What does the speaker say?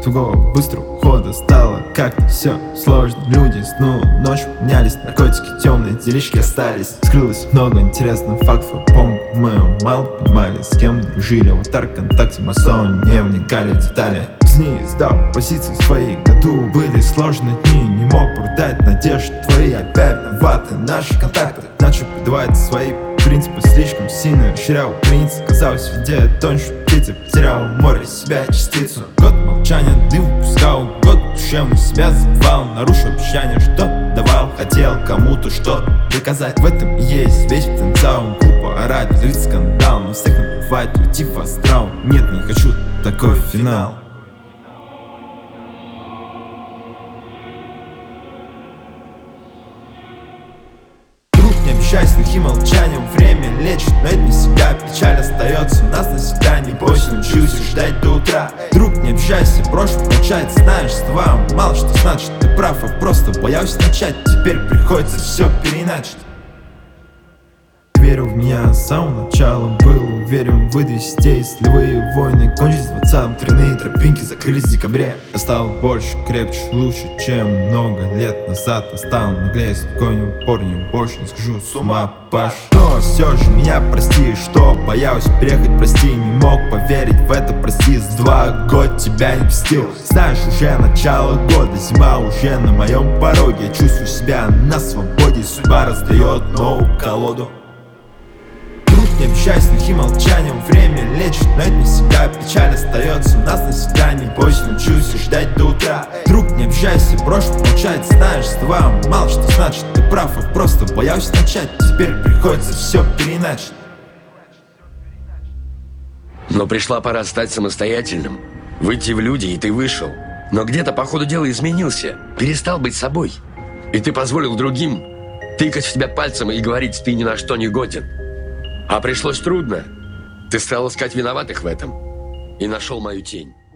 тугого быстрого хода стало как-то все сложно. Люди снова ночью менялись, наркотики, темные делишки остались. Скрылось много интересных фактов, помню, мы мало понимали, с кем дружили. Аватар, ВКонтакте, масон, не вникали в детали. Не сдал позиции свои, году были сложные дни. Не мог продать надежды твои, опять на ваты наши контакты. Начал предавать свои принципы, слишком сильно расширял границы. Казалось, в виде тоньше птицы, потерял в море себя частицу. Год молчания, дым выпускал, год душевно себя забывал. Нарушил обещание, что давал, хотел кому-то что-то доказать. В этом и есть весь потенциал. Глупо орать, злить скандал, но всех набывает уйти в астрал. Нет, не хочу такой финал. Счастье лихим молчанием, время лечит, но это не всегда. Печаль остается у нас навсегда. Не бойся, научусь ждать до утра. Друг, не обижайся, прошлое молчать. Знаешь, слова мало что значит. Ты прав, а просто боялся начать. Теперь приходится все переиначить. Верил в меня с самого начала, был уверен, выдвинусь здесь. Слевые войны кончились в 20-м, тройные тропинки закрылись в декабре. Я стал больше, крепче, лучше, чем много лет назад. Я стал наглее, спокойнее, упорнее, больше не схожу с ума, Паш. Но все же меня прости, что боялся приехать, прости. Не мог поверить в это, прости. За 2 года тебя не пустил. Знаешь, уже начало года, зима уже на моем пороге. Я чувствую себя на свободе, судьба раздает новую колоду. Не обещайся лихим молчанием, время лечит, но это не всегда. Печаль остается у нас навсегда. Не бойся, научусь ждать до утра. Друг, не обижайся, прошлое молчать. Знаешь, слова мало что значит. Ты прав, а просто боялся начать. Теперь приходится все переиначить. Но пришла пора стать самостоятельным, выйти в люди, и ты вышел. Но где-то по ходу дела изменился, перестал быть собой. И ты позволил другим тыкать в тебя пальцем и говорить: ты ни на что не годен. А пришлось трудно. Ты стал искать виноватых в этом и нашел мою тень.